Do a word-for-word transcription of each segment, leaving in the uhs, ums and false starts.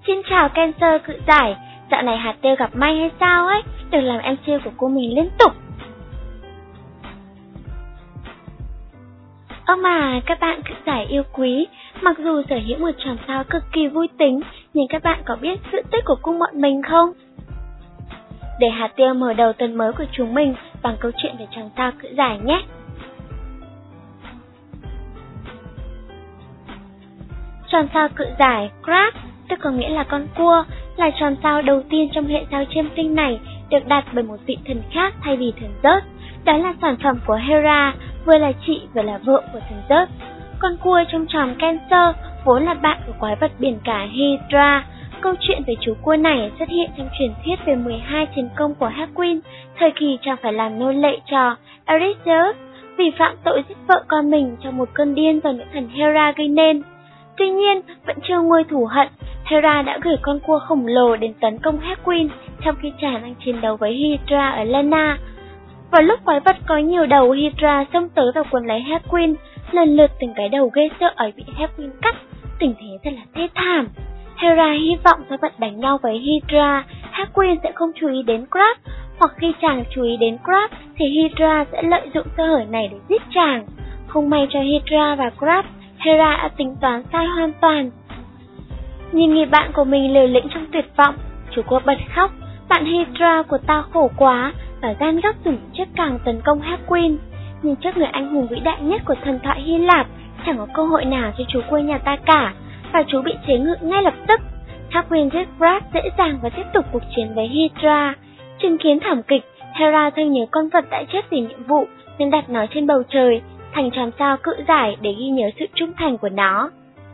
Xin chào Cancer cự giải, dạo này hạt tiêu gặp may hay sao ấy, đừng làm em xê của cô mình liên tục. Ơ mà các bạn cự giải yêu quý, mặc dù sở hữu một chòm sao cực kỳ vui tính, nhưng các bạn có biết sự tích của cung bọn mình không? Để hạt tiêu mở đầu tuần mới của chúng mình bằng câu chuyện về chòm sao cự giải nhé. Chòm sao cự giải Crab, tức có nghĩa là con cua, là chòm sao đầu tiên trong hệ sao chiêm tinh này được đặt bởi một vị thần khác thay vì thần Zeus. Đó là sản phẩm của Hera, vừa là chị vừa là vợ của thần Zeus. Con cua trong chòm Cancer vốn là bạn của quái vật biển cả Hydra. Câu chuyện về chú cua này xuất hiện trong truyền thuyết về mười hai chiến công của Hercules, thời kỳ chàng phải làm nô lệ cho Eurystheus vì phạm tội giết vợ con mình trong một cơn điên do nữ thần Hera gây nên. Tuy nhiên, vẫn chưa nguôi thù hận, Hera đã gửi con cua khổng lồ đến tấn công Hercules trong khi chàng đang chiến đấu với Hydra ở Lerna. Vào lúc quái vật có nhiều đầu Hydra xông tới và quấn lấy Hercules, lần lượt từng cái đầu ghê sợ ấy bị Hercules cắt, tình thế thật là thê thảm. Hera hy vọng sau vận đánh nhau với Hydra, Hercules sẽ không chú ý đến Crab, hoặc khi chàng chú ý đến Crab thì Hydra sẽ lợi dụng sơ hở này để giết chàng. Không may cho Hydra và Crab, Hera đã tính toán sai hoàn toàn. Nhìn người bạn của mình liều lĩnh trong tuyệt vọng, chú cua bật khóc, bạn Hydra của tao khổ quá, và gan góc dùng chiếc càng tấn công Hercules. Nhưng trước người anh hùng vĩ đại nhất của thần thoại Hy Lạp, chẳng có cơ hội nào cho chú cua nhà ta cả, và chú bị chế ngự ngay lập tức. Hercules giết Crab dễ dàng và tiếp tục cuộc chiến với Hydra. Chứng kiến thảm kịch, Hera thương nhớ con vật đã chết vì nhiệm vụ nên đặt nó trên bầu trời, thành chòm sao cự giải để ghi nhớ sự trung thành của nó.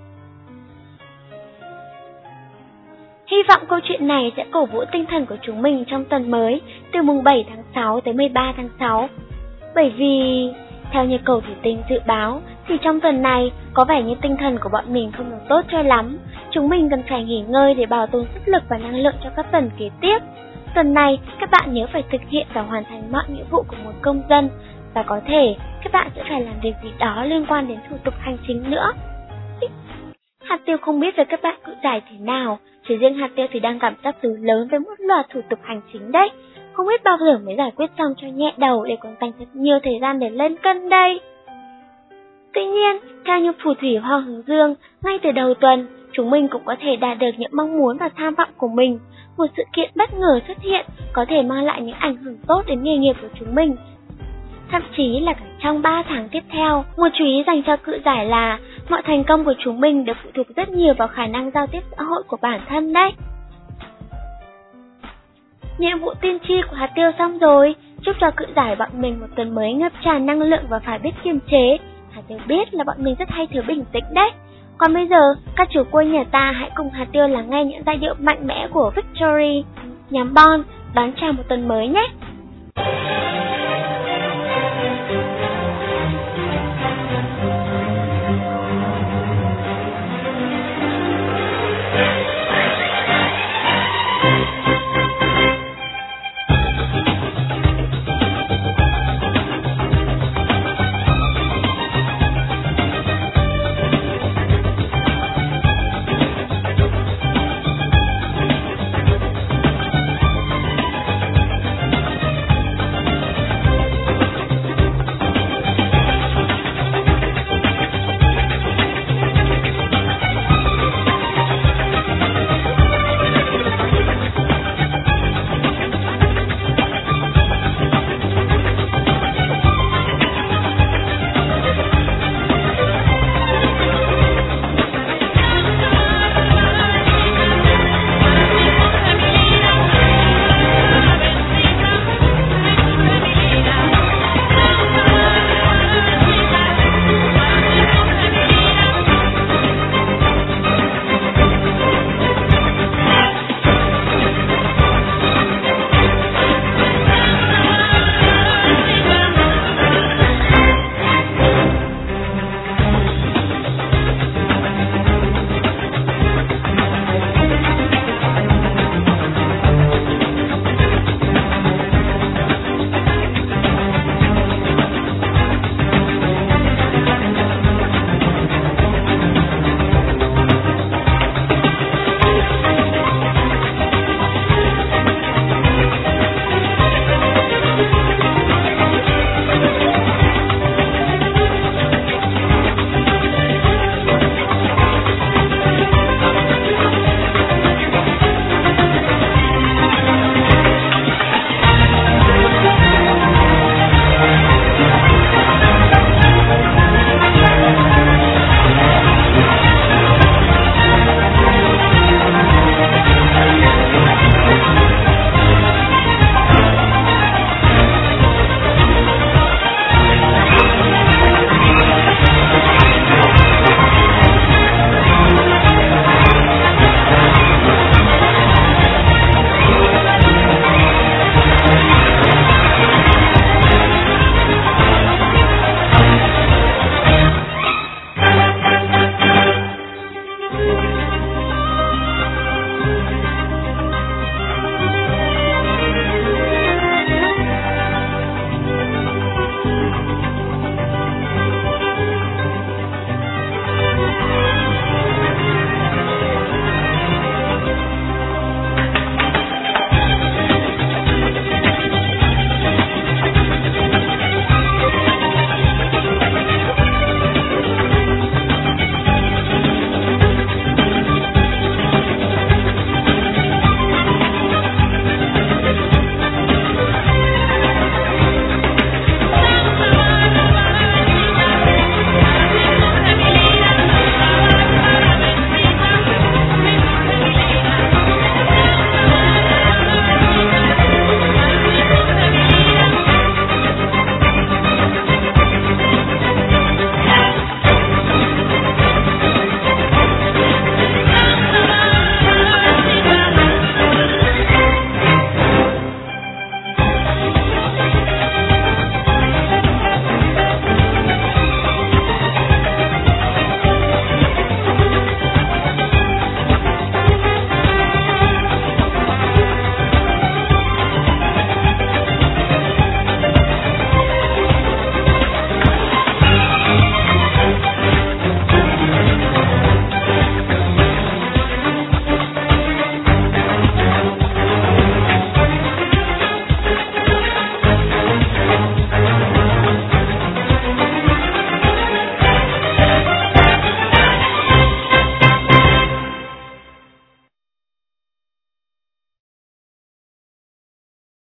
Hy vọng câu chuyện này sẽ cổ vũ tinh thần của chúng mình trong tuần mới, từ mùng bảy tháng sáu tới mười ba tháng sáu. Bởi vì, theo như cầu thủy tinh dự báo, thì trong tuần này có vẻ như tinh thần của bọn mình không được tốt cho lắm. Chúng mình cần phải nghỉ ngơi để bảo tồn sức lực và năng lượng cho các tuần kế tiếp. Tuần này, các bạn nhớ phải thực hiện và hoàn thành mọi nghĩa vụ của một công dân, và có thể các bạn sẽ phải làm việc gì đó liên quan đến thủ tục hành chính nữa. Hạt tiêu không biết về các bạn cự giải thế nào, chỉ riêng hạt tiêu thì đang cảm giác từ lớn với một loạt thủ tục hành chính đấy. Không biết bao giờ mới giải quyết xong cho nhẹ đầu để còn dành thật nhiều thời gian để lên cân đây. Tuy nhiên, theo như phù thủy Hoa Hướng Dương, ngay từ đầu tuần, chúng mình cũng có thể đạt được những mong muốn và tham vọng của mình. Một sự kiện bất ngờ xuất hiện có thể mang lại những ảnh hưởng tốt đến nghề nghiệp của chúng mình. Thậm chí là cả trong ba tháng tiếp theo, một chú ý dành cho cự giải là mọi thành công của chúng mình đều phụ thuộc rất nhiều vào khả năng giao tiếp xã hội của bản thân đấy. Nhiệm vụ tiên tri của hạt tiêu xong rồi, chúc cho cự giải bọn mình một tuần mới ngập tràn năng lượng và phải biết kiềm chế. Hạt tiêu biết là bọn mình rất hay thiếu bình tĩnh đấy. Còn bây giờ, các chủ cua nhà ta hãy cùng hạt tiêu lắng nghe những giai điệu mạnh mẽ của Victory, nhóm Bon, đón chào một tuần mới nhé.